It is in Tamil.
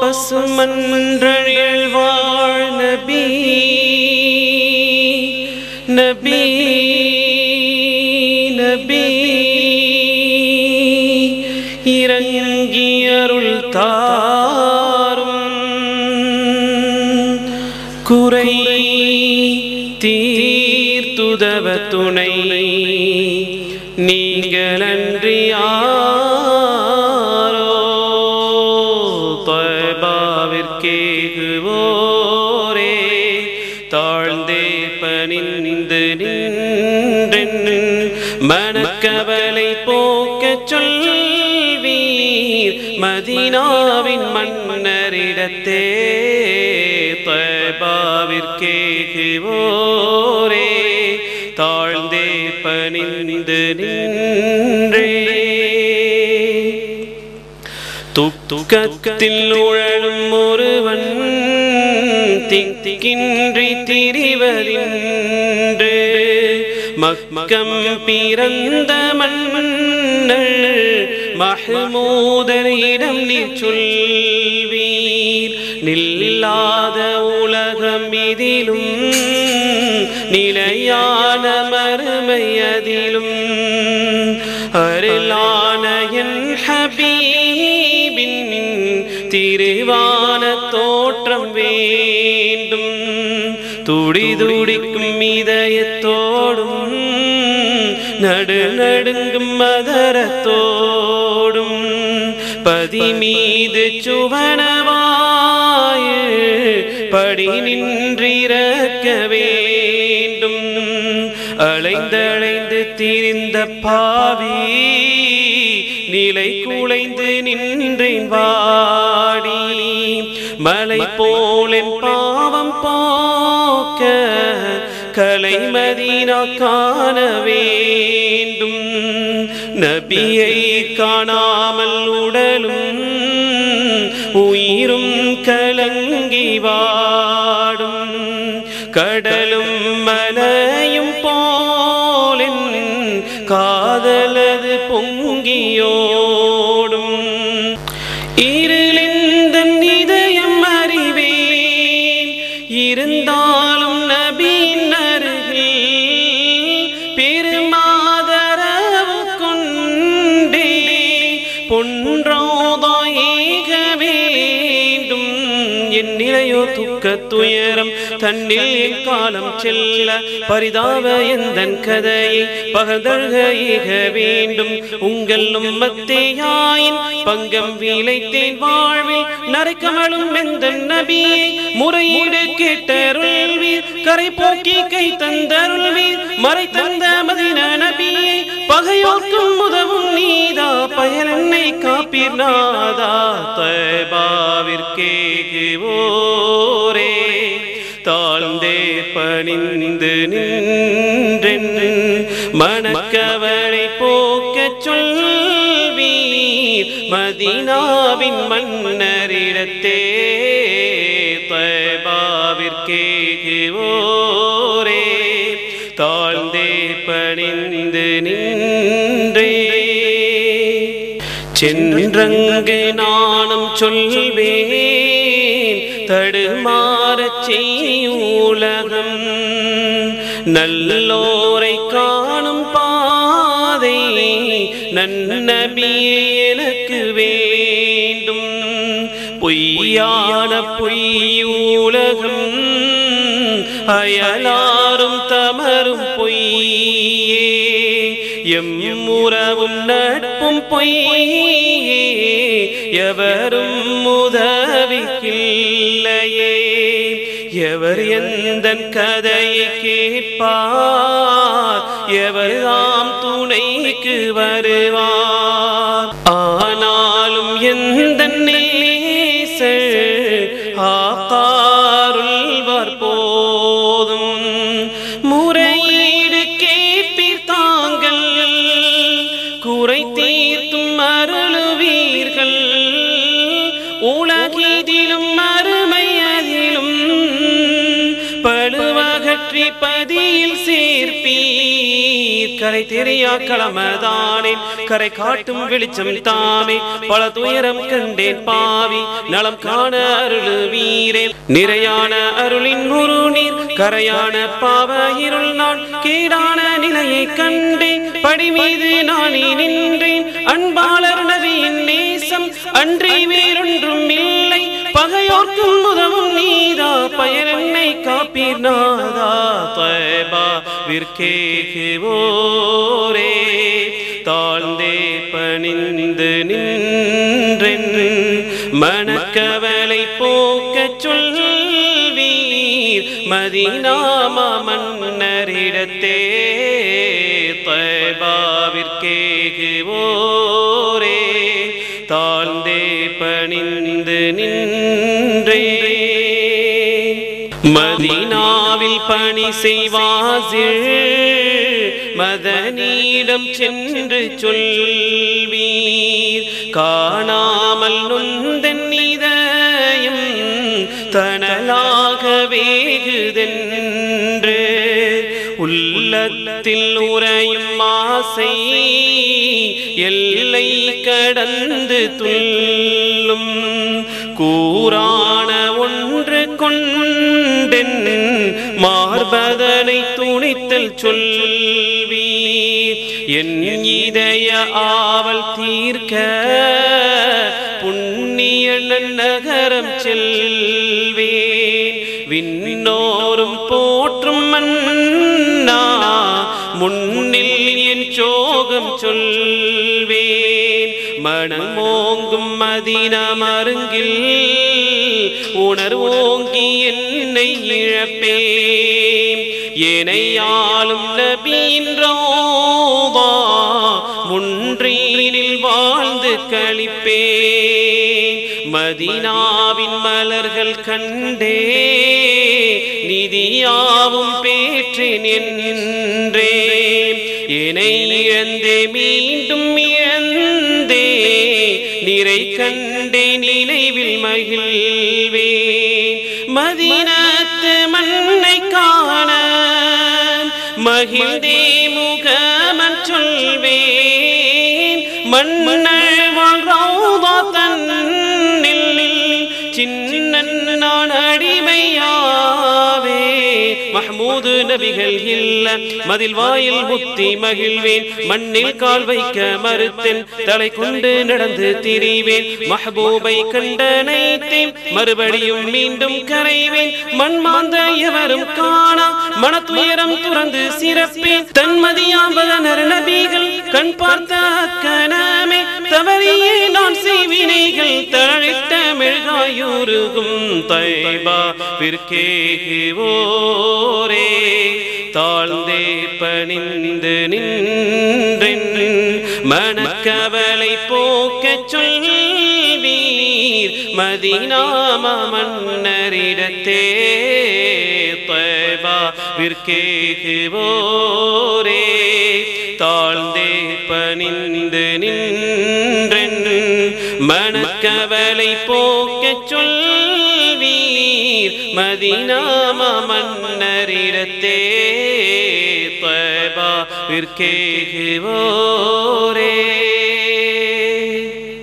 பசுமன்றழில் வாழ் நபி நபி நபி இறங்கி அருள் தாரும் குறை தீர்த்துதவ துணை நீங்களன்றி யாரோ தொய்பாவிற்கேகுவோரே தாழ்ந்தே பணிந்து நின்றென் மனக்கவலை போக்கச் சொல்வீர் மதீனாவின் மன்னரிடத்தே தொய்பாவிற்கேகுவோரே தாழ்ந்தே பணிந்து நின்றே துக்கத்தில் உழலும் ஒருவன் திக்கின்றி திரிவதின்று மக்கம் பிறந்த மன்னர் மஹ்மூதரிடம் நீ சொல்வீர் நில்லாத உலகம் இதிலும் நிலையான மறுமையதிலும் அருளான என் ஹபீபின் திருவான தோற்றம் வேண்டும் துடிதுடிக்கும் இதயத்தோடும் நடுநடுங்கும் மதரத்தோடும் பதி மீது சுவனவாய படி நின்றிருக்க வேண்டும் அலைந்தழைந்து திரிந்த பாவி நிலை குலைந்து நின்றேன் வாடி மலை போலென் பாவம் போக்க கலை மதீனா காண வேண்டும் நபியை காணாமல் உடலும் உயிரும் கலங்கி வாடும் கடலும் மலையும் போலென் காதலது பொங்கியோடும் இருளிந்த இதயம் அறிவேன் இருந்தாலும் நபியின் அருகில் பெருமாதரவு கொண்டே பொன்றாதாயேக வேண்டும் என் நிலையோ துக்க துயரம் தன்னில் என் காலம் செல்ல பரிதாப எந்தன் கதையை பகதழ்க ஏக வேண்டும் உங்கள் உம்மத்தேயாயின் பங்கம் விளைத்தேன் வாழ்வில் நரைக்கமலும் எந்தன் நபியை முறையீடு கேட்டருள்வீர் கரை போக்கி கை தந்தருள்வீர் மறை தந்த மதீனா நபியை பகையோர்க்கும் உதவும் நீதா பயலென்னை காப்பீர் நாதா தொய்பாவிற்கேகுவோரே தாழ்ந்தே பணிந்து நின்றென் மனக்கவலை போக்கச் சொல்வீர் மதீனாவின் மன்னரிடத்தே தொய்பாவிற்கேகுவோரே தாழ்ந்தே பணிந்து நின்றே சென்றங்கு நானும் சொல்வேன் தடுமாறச் செய்யுலகம் நல்லோரை காணும் பாதை நன்னபியே எனக்கு வேண்டும் பொய்யான பொய்யுலகம் அயலாரும் தமரும் பொய்யே எம் உறவும் நட்பும் பொய்யே எவரும் உதவிக்கில்லையே எவர் எந்தன் கதையை கேட்பார் எவர் தாம் துணைக்கு வருவார் ஆனாலும் எந்தன் நேசர் ஆகாருள்வர் போதும் முறையீடு கேட்பீர் தாங்கள் குறை தீர்த்தும் அருளுவீர்கள் உலகிதிலும் மறுமையதிலும் பழுவகற்றி பதியில் சேர்ப்பீர் கரை தெரியா களமதானேன் கரை காட்டும் வெளிச்சம் தாமே பல துயரம் கண்டேன் பாவி நலம் காண அருளுவீரே நிறையான அருளின் ஒரு நீர் கரையான பாவ இருள் நான் கீடான நிலையை கண்டேன் படி மீது நானே நின்றேன் அன்பாளர் நபியின் நேசம் அன்றி வேறொன்றும் இல்லை பகையோர்க்கும் உதவும் நீதா பயனென்னை காப்பீர் நாதா தய்பாவிற்கேகுவோரே தாழ்ந்தே பணிந்து நின்றென் மனக்கவலை போக்கச் சொல்வீர் மதீனா மன்னரிடத்தே தய்பாவிற்கேகுவோரே தாழ்ந்தே பணிந்து நின்றே மதீனாவில் பணி செய்வாசில் மதனிடம் சென்று சொல்வீர் காணாமல் நொந்தன் இதயம் தனலாக வேகுதென்று உள்ளத்தில் உறையும் ஆசை எல்லை கடந்து துள்ளும் கூறான ஒன்று கொண்டென் மார்பதனை துணித்தல் சொல்வீர் என் இதய ஆவல் தீர்க்க புண்ணிய நகரம் செல்வேன் விண்ணோரும் போற்றும் மன்னா முன்னில் என் சோகம் சொல்வேன் மனமோங்கும் மதீனா மருங்கில் உணர்வோங்கி என்னை இழப்பேன் ஏனையாலும் நபியின் ரோதா முன்றீனில் வாழ்ந்து கழிப்பேன் மதீனாவின் மலர்கள் கண்டே நிதியாவும் பேற்றேன் என்றேன் என்னை இழந்தே மீண்டும் இழந்தே நிறை கண்டே நினைவில் மகிழ்வேன் மதீனத்து மண்ணை காண மகிழ்ந்தே முகமன் சொல்வேன் மண்ணள் வாழ்றா தன்னில் சின்ன நான் அடிமையாவே மஹ்மூது நபிகள் இல்ல மதில் வாயில் முத்தி மகிழ்வேன் மண்ணில் கால் வைக்க மறுத்தேன் தலை கொண்டு நடந்து திரிவேன் மஹ்பூபை கண்டனைத்தேன் மறுபடியும் மீண்டும் கரைவேன் மண் மாந்த எவரும் காணா மனத்துயரம் துறந்து சிறப்பேன் தன்மதியாம்பதனர் நபிகள் கண் பார்த்த கனமே தவறியே நான் செய்வினைகள் தழைத்த மெழுகாயுருகும் தைபாவிற்கேகுவோரே தாழ்ந்தே பணிந்து நின்றென் மனக்கவலை போக்கச் சொல்வீர் மதீனா மன்னரிடத்தே தைபாவிற்கேகுவோரே தாழ்ந்தே பணிந்து நின்றென் மனக்கவலை போக்கச் சொல்வீர் மதீனா மன்னரிடத்தே தைபாவிற்கேகுவோரே